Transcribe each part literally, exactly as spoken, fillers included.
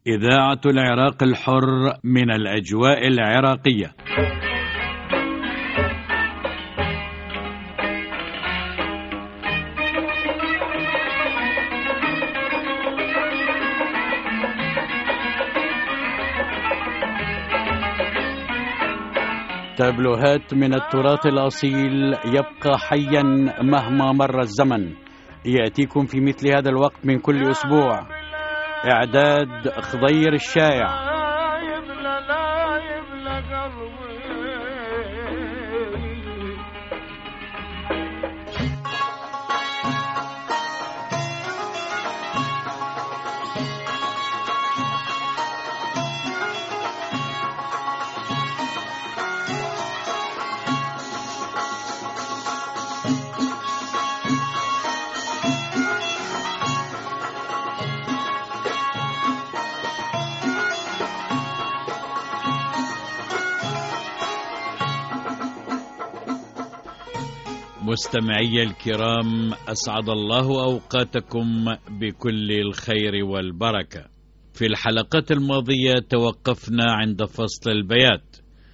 إذاعة العراق الحر من الأجواء العراقية. تابلوهات من التراث الأصيل يبقى حيا مهما مر الزمن، يأتيكم في مثل هذا الوقت من كل أسبوع. إعداد خضير الشايع. مستمعي الكرام، أسعد الله أوقاتكم بكل الخير والبركة. في الحلقات الماضية توقفنا عند فصل البيات،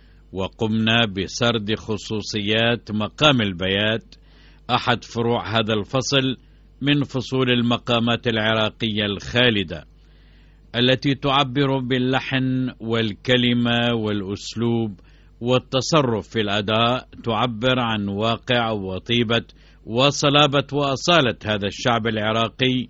وقمنا بسرد خصوصيات مقام البيات، أحد فروع هذا الفصل من فصول المقامات العراقية الخالدة التي تعبر باللحن والكلمة والأسلوب والتصرف في الأداء، تعبر عن واقع وطيبة وصلابة وأصالة هذا الشعب العراقي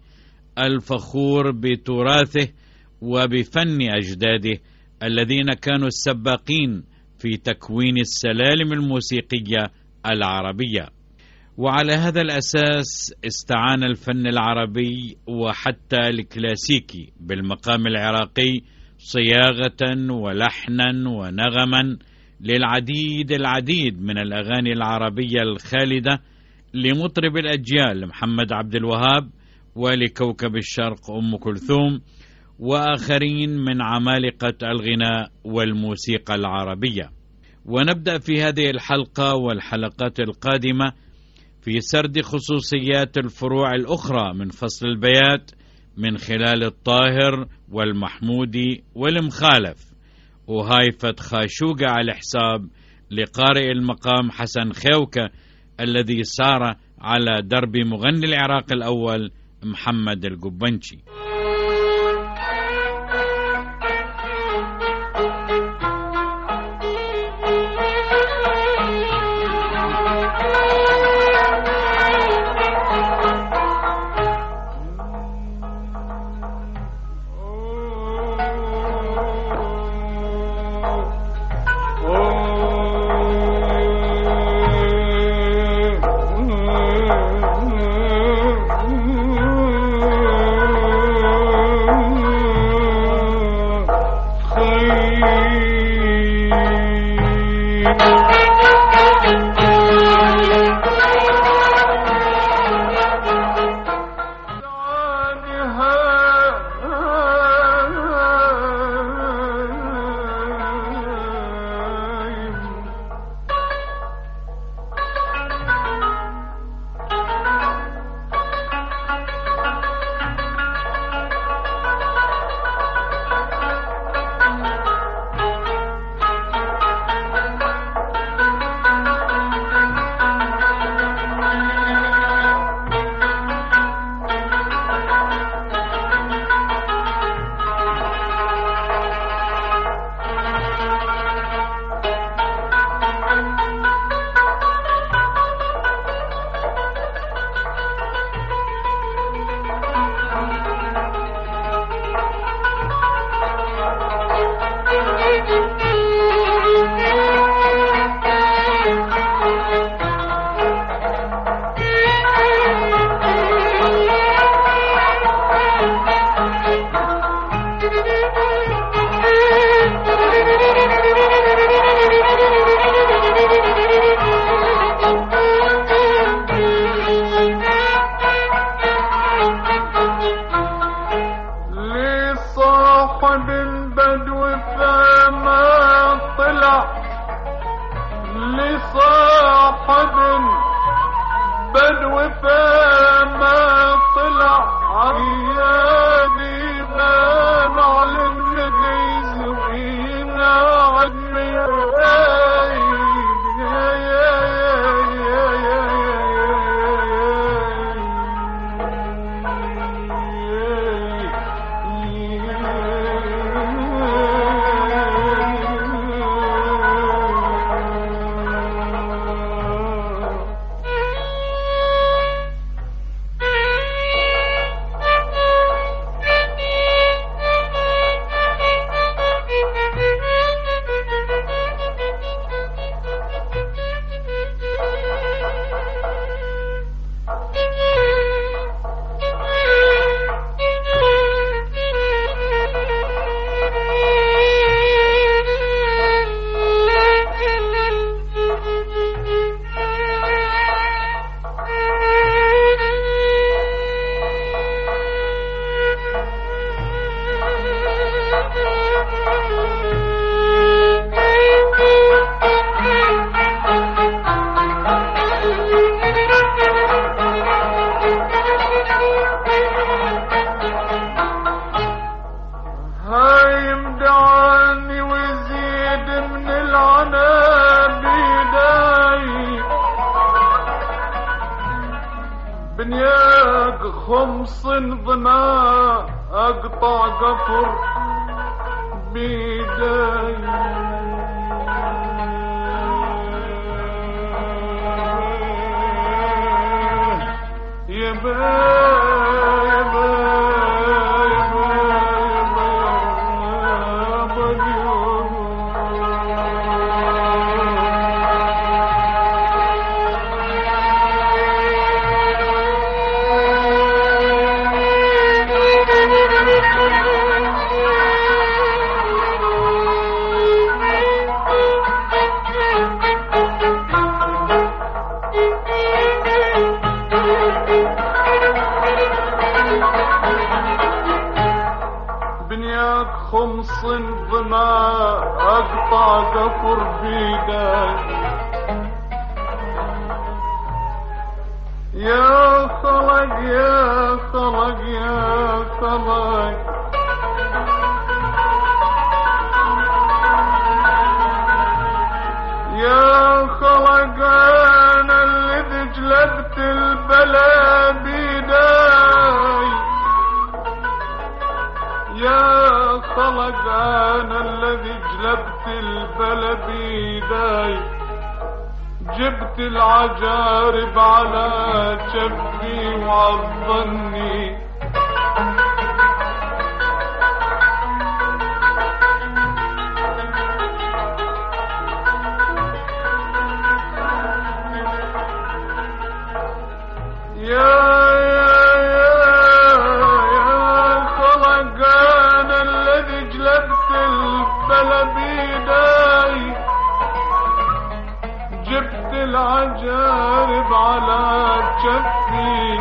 الفخور بتراثه وبفن أجداده الذين كانوا السباقين في تكوين السلالم الموسيقية العربية. وعلى هذا الأساس استعان الفن العربي وحتى الكلاسيكي بالمقام العراقي صياغة ولحنا ونغما للعديد العديد من الأغاني العربية الخالدة لمطرب الأجيال محمد عبد الوهاب، ولكوكب الشرق أم كلثوم، وآخرين من عمالقة الغناء والموسيقى العربية. ونبدأ في هذه الحلقة والحلقات القادمة في سرد خصوصيات الفروع الأخرى من فصل البيات من خلال الطاهر والمحمودي والمخالف، وهايفة خاشوقة على حساب لقارئ المقام حسن خيوكة الذي سار على درب مغني العراق الأول محمد القبنشي. لصاحب بدو فما طلع عياني ما نعلن خمس ظما اقطع قفر بيداي يا با خمس ظما اقطع قفر بيداي يا خلق يا خلق يا خلق يا خلق انا اللي جلبت البلا بيداي يا خلق انا الذي جلبت البلا بيداي جبت العجارب على جبي وعظني يا العجارب على جفي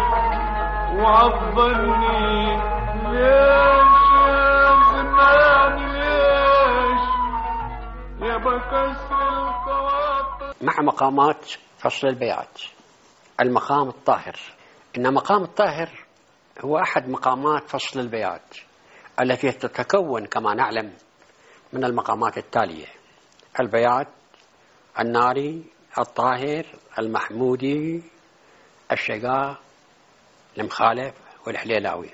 وعظني ليش يا زمان ليش يا بكسر الخواطر. مع مقامات فصل البيعات المقام الطاهر. إن مقام الطاهر هو أحد مقامات فصل البيعات التي تتكون كما نعلم من المقامات التالية: البيعات، الناري، الطاهر، المحمودي، الشقاء، المخالف، والحليلاوي.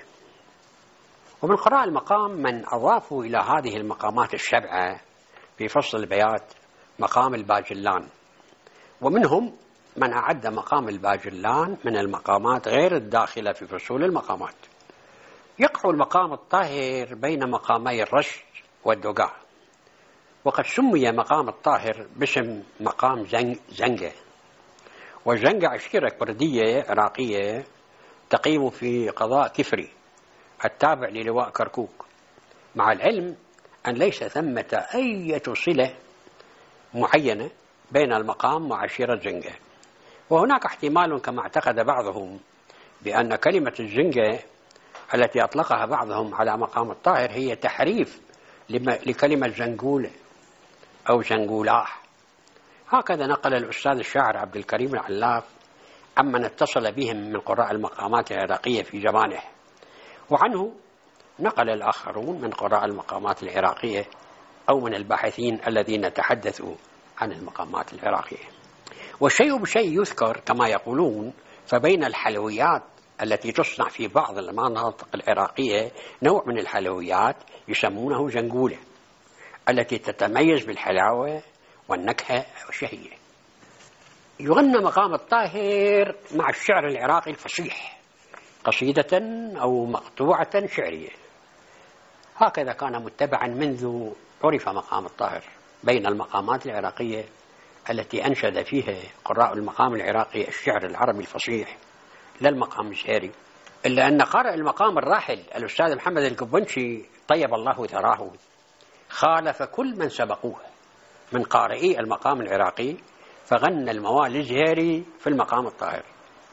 ومن قراء المقام من أضافوا إلى هذه المقامات السبعة في فصل البيات مقام الباجلان، ومنهم من أعد مقام الباجلان من المقامات غير الداخلة في فصول المقامات. يقع المقام الطاهر بين مقامي الرشد والدقاء، وقد سمي مقام الطاهر باسم مقام زنقة. والزنقة عشيرة كردية عراقية تقيم في قضاء كفري التابع للواء كركوك، مع العلم أن ليس ثمة أي صلة معينة بين المقام وعشيرة زنقة. وهناك احتمال كما اعتقد بعضهم بأن كلمة الزنقة التي أطلقها بعضهم على مقام الطاهر هي تحريف لكلمة زنقولة أو زنقولاح. هكذا نقل الأستاذ الشاعر عبد الكريم العلاف عمن اتصل بهم من قراء المقامات العراقية في زمانه، وعنه نقل الآخرون من قراء المقامات العراقية أو من الباحثين الذين تحدثوا عن المقامات العراقية. والشيء بشيء يذكر كما يقولون، فبين الحلويات التي تصنع في بعض المناطق العراقية نوع من الحلويات يسمونه زنقولة، التي تتميز بالحلاوة والنكهة والشهية. يغنى مقام الطاهر مع الشعر العراقي الفصيح قصيدة أو مقطوعة شعرية. هكذا كان متبعا منذ عرف مقام الطاهر بين المقامات العراقية التي أنشد فيها قراء المقام العراقي الشعر العربي الفصيح لا المقام الزهيري، إلا أن قارئ المقام الراحل الأستاذ محمد القبنشي طيب الله ثراه خالف كل من سبقوه من قارئي المقام العراقي فغنى الموال الزهيري في المقام الطاهر.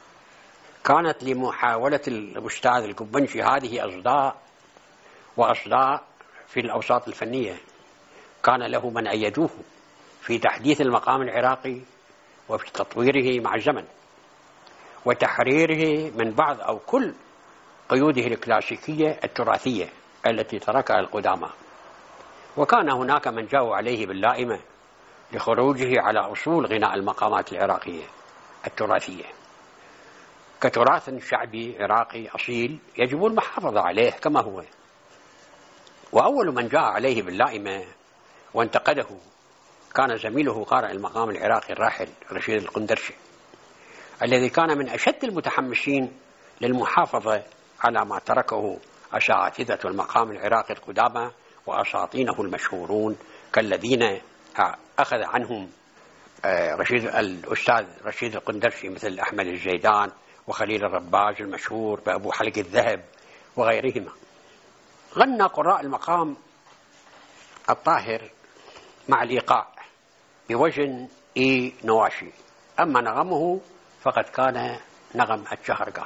كانت لمحاولة الأستاذ القبنشي هذه أصداء وأصداء في الأوساط الفنية، كان له من أيدوه في تحديث المقام العراقي وفي تطويره مع الزمن وتحريره من بعض أو كل قيوده الكلاسيكية التراثية التي تركها القدامى. وكان هناك من جاءوا عليه باللائمة لخروجه على أصول غناء المقامات العراقية التراثية. كتراث شعبي عراقي أصيل يجب المحافظة عليه كما هو. وأول من جاء عليه باللائمة وانتقده كان زميله قارئ المقام العراقي الراحل رشيد القندرشي، الذي كان من أشد المتحمسين للمحافظة على ما تركه أساتذة المقام العراقي القدامى وأساطينه المشهورون كالذين أخذ عنهم رشيد الأستاذ رشيد القندرشي مثل أحمد الزيدان وخليل الرباج المشهور بأبو حلق الذهب وغيرهما. غنى قراء المقام الطاهر مع الإيقاع بوزن إي نواشي، أما نغمه فقد كان نغم الشهرقة.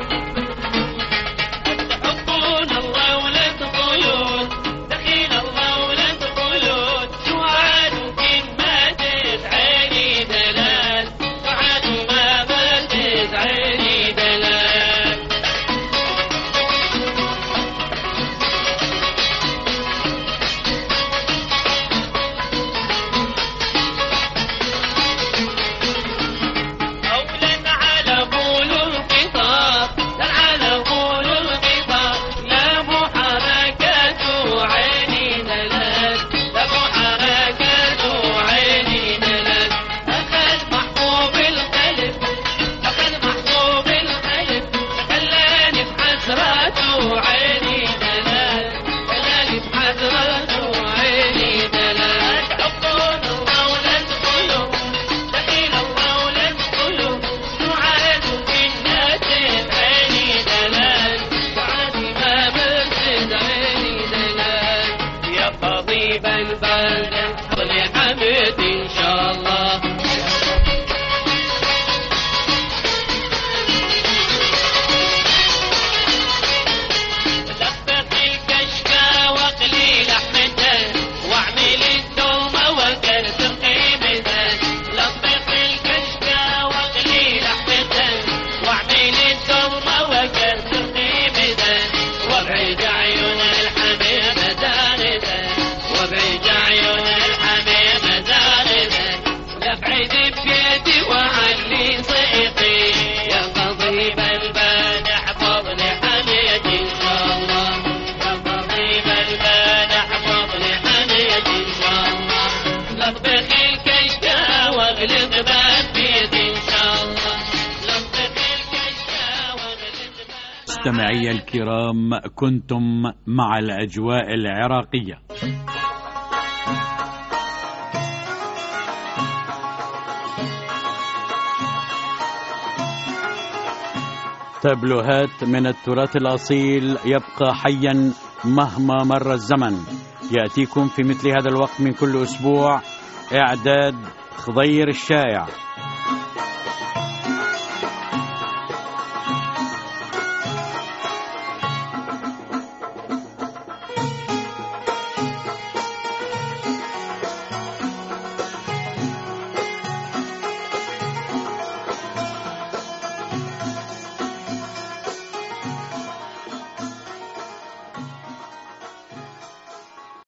مستمعي الكرام، كنتم مع الأجواء العراقية. تابلوهات من التراث الأصيل يبقى حيا مهما مر الزمن، يأتيكم في مثل هذا الوقت من كل أسبوع. إعداد خضير الشايع،